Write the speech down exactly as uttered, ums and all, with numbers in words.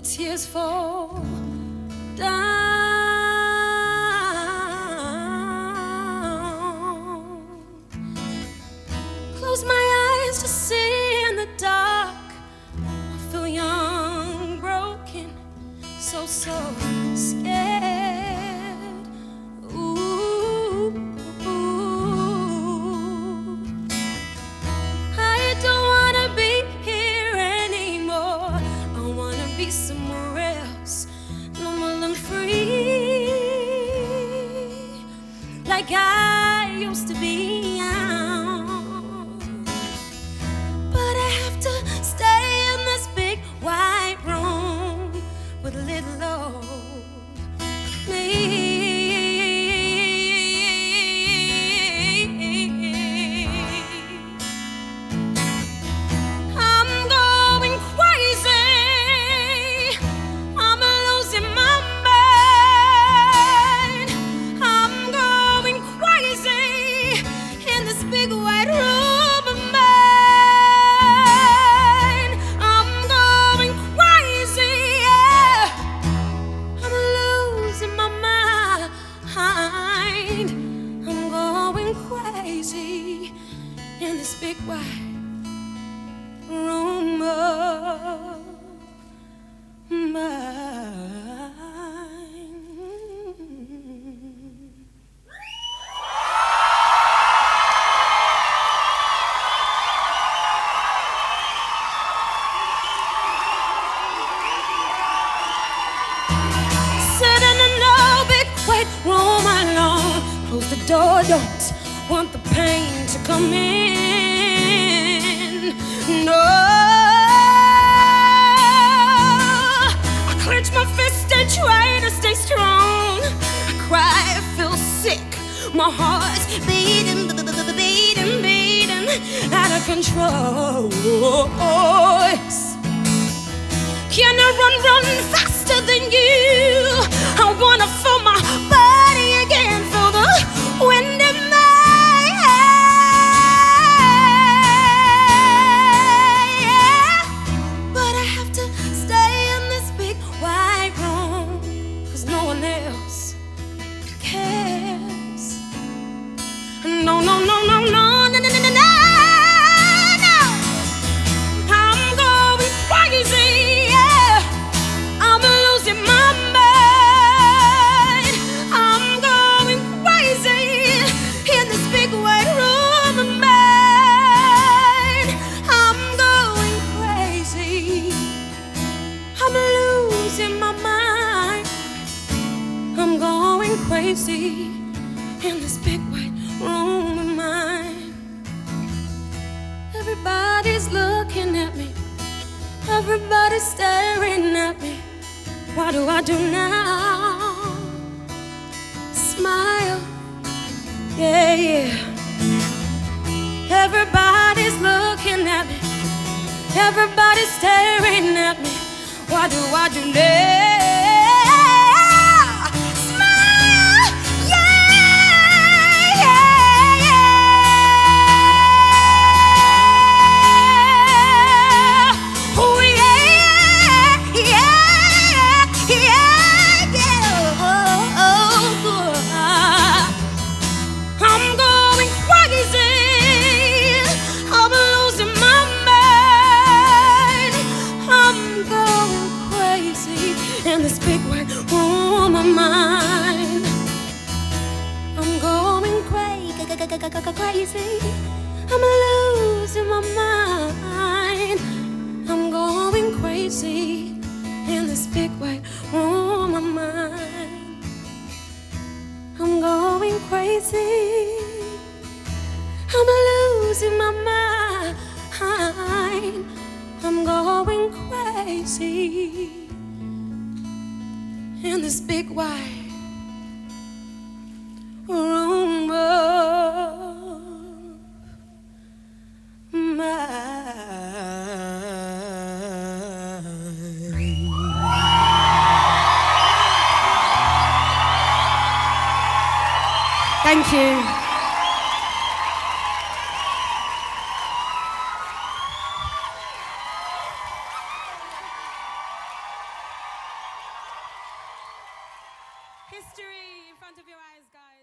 tears fall down. Close my eyes to see in the dark. I feel young, broken, so, so scared. Ooh, ooh. I don't wanna be here anymore. I wanna be somewhere else, normal and free, like I used to be. But I have to stay in this big white room with little old me. I'm going crazy. I'm losing my mind. I'm going crazy in this big white room of mine. I'm going crazy, yeah. I'm losing my mind. I'm going crazy in this big white room of mine. Sitting in a big white room alone. Close the door, don't want the pain to come in. No, I clench my fist and try to stay strong. I cry, I feel sick. My heart's beating, beating, beating out of control. Can I run, run faster than you? I wanna feel my body again, feel the wind in my hair. But I have to stay in this big white room, 'cause no one else cares. No, no, no, no, no, no, no, no, no, no. I'm going crazy. I'm losing my mind. I'm going crazy in this big white room of mine. I'm going crazy. I'm losing my mind. I'm going crazy in this big white room of mine. Everybody's looking at me. Everybody's staring at me. What do I do now? Smile, yeah, yeah. Everybody's looking at me. Everybody's staring at me. What do I do now? Smile, yeah, yeah, yeah. Oh, yeah, yeah, yeah, yeah. Oh, oh. I'm going crazy. I'm losing my mind. I'm going crazy in this big white room of mine. I'm going crazy, crazy. I'm losing my mind. I'm going crazy in this big white room of mine. I'm going crazy. I'm losing my mind. I'm going crazy in this big white room of mine. Thank you. History in front of your eyes, guys.